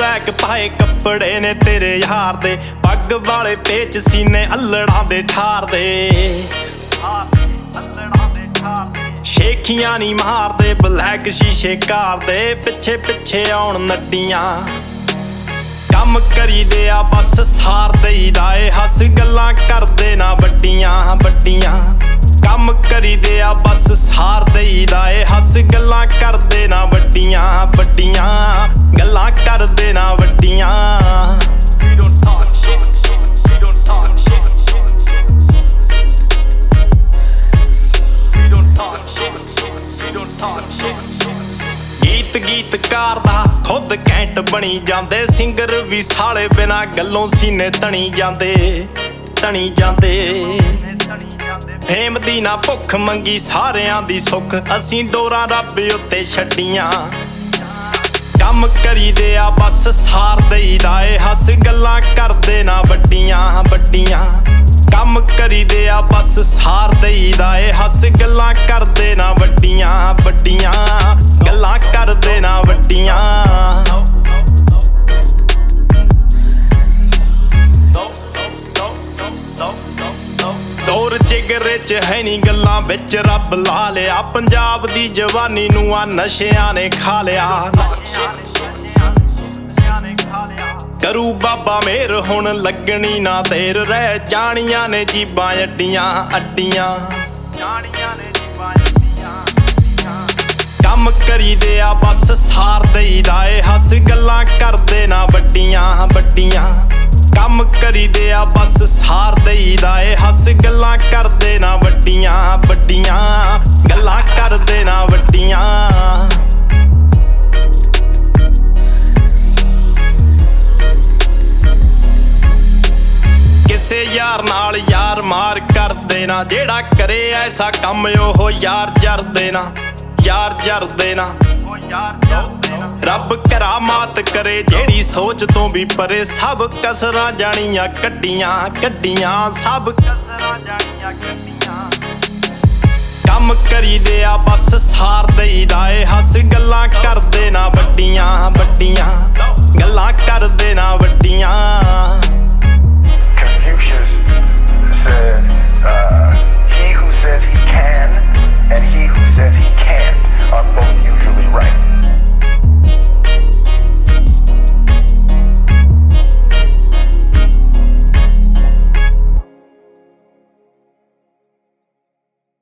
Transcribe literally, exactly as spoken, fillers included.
ਮੋਜ਼ੈਕ ਪਾਏ ਕੱਪੜੇ ਨੇ ਤੇਰੇ ਯਾਰ ਦੇ, ਪੱਗ ਵਾਲੇ ਪੇਚ ਸੀਨੇ ਅਲੜਾਂ ਦੇ ਠਾਰ ਦੇ। ਸ਼ੇਖੀਆਂ ਨੀ ਮਾਰਦੇ ਬਲੈਕ ਸ਼ੀਸ਼ੇ ਕਾਰ ਦੇ, ਪਿੱਛੇ ਪਿੱਛੇ ਆਉਣ ਨੱਡੀਆਂ। ਕੰਮ ਕਰੀਦੇ ਆ ਬਸ ਸਾਰ ਦੇਈਦਾ ਏ, ਹੱਸ ਗੱਲਾਂ ਕਰਦੇ ਨਾ ਵੱਡੀਆਂ ਵੱਡੀਆਂ। ਕੰਮ ਕਰੀਦੇ ਆ ਬਸ ਸਾਰ ਦੇਈਦਾ ਏ, ਹੱਸ ਗੱਲਾਂ ਕਰਦੇ ਨਾ ਵੱਡੀਆਂ ਵੱਡੀਆਂ। ਗੱਲਾਂ ਕਰਦੇ ਨਾ ਵੱਡੀਆਂ। We don't talk shit, we don't talk shit, we don't talk shit, we don't talk shit। ਗੀਤ ਗੀਤਕਾਰ ਦਾ ਖੁਦ ਕੈਂਟ ਬਣੀ ਜਾਂਦੇ, ਸਿੰਗਰ ਵੀ ਸਾਲੇ ਬਿਨਾ ਗੱਲੋਂ ਸੀਨੇ ਤਣੀ ਜਾਂਦੇ ਤਣੀ ਜਾਂਦੇ। ਫੇਮ ਦੀ ਨਾ ਭੁੱਖ ਮੰਗੀ ਸਾਰਿਆਂ ਦੀ ਸੁੱਖ, ਅਸੀਂ ਡੋਰਾਂ ਰੱਬ ਉੱਤੇ ਛੱਡੀਆਂ। ਕੰਮ ਕਰੀਦੇ ਆ ਬਸ ਸਾਰ ਦੇਈਦਾ ਏ, ਹੱਸ ਗੱਲਾਂ ਕਰਦੇ ਨਾ ਵੱਡੀਆਂ ਵੱਡੀਆਂ। ਕੰਮ ਕਰੀਦੇ ਆ ਬਸ ਸਾਰ ਦੇਈਦਾ ਏ, ਹੱਸ ਗੱਲਾਂ ਕਰਦੇ ਨਾ ਵੱਡੀਆਂ ਵੱਡੀਆਂ। ਗੱਲਾਂ ਕਰਦੇ ਨਾ ਵੱਡੀਆਂ। ਜ਼ੋਰ ਜਿਗਰੇ ਚ ਹੈ ਨੀ ਗੱਲਾਂ ਵਿੱਚ ਰੱਬ ਲਾ ਲਿਆ, ਪੰਜਾਬ ਦੀ ਜਵਾਨੀ ਨੂੰ ਆ ਨਸ਼ਿਆਂ ਨੇ ਖਾ ਲਿਆ। ਕਰੂ ਬਾਬਾ ਮੇਰ ਹੁਣ ਲੱਗਣੀ ਨਾ ਦੇਰ, ਰਹਿ ਜਾਣੀਆਂ ਨੇ ਜੀਬਾਂ ਅੱਡੀਆਂ ਅੱਡੀਆਂ। ਕੰਮ ਕਰੀਦੇ ਆ ਬਸ ਸਾਰ ਦੇਈਦਾ ਏ, ਹੱਸ ਗੱਲਾਂ ਕਰਦੇ ਨਾ ਵੱਡੀਆਂ ਵੱਡੀਆਂ। ਕੰਮ ਕਰੀਦੇ ਆ ਬਸ ਸਾਰ ਦੇਈਦਾ ਏ, ਹੱਸ ਗੱਲਾਂ ਕਰਦੇ ਨਾ ਵੱਡੀਆਂ ਵੱਡੀਆਂ। ਗੱਲਾਂ ਕਰਦੇ ਨਾ ਵੱਡੀਆਂ। ਕਿਸੇ ਯਾਰ ਨਾਲ ਯਾਰ ਮਾਰ ਕਰਦੇ ਨਾ, ਜਿਹੜਾ ਕਰੇ ਐਸਾ ਕੰਮ ਉਹ ਯਾਰ ਜਰਦੇ ਨਾ ਯਾਰ ਜਰਦੇ ਨਾ। ਰੱਬ ਕਰਾਮਾਤ ਕਰੇ ਜਿਹੜੀ ਸੋਚ ਤੋਂ ਵੀ ਪਰੇ, ਸਭ ਕਸਰਾਂ ਜਾਣੀਆਂ ਕੱਢੀਆਂ ਕੱਢੀਆਂ ਸਭ ਕਸਰਾਂ ਜਾਣੀਆਂ ਕੱਢੀਆਂ। ਕੰਮ ਕਰੀਦੇ ਆ ਬਸ ਸਾਰ ਦੇਈਦਾ ਏ, ਹੱਸ ਗੱਲਾਂ ਕਰਦੇ ਨਾ ਵੱਡੀਆਂ ਵੱਡੀਆਂ। ਗੱਲਾਂ ਕਰਦੇ ਨਾ ਵੱਡੀਆਂ।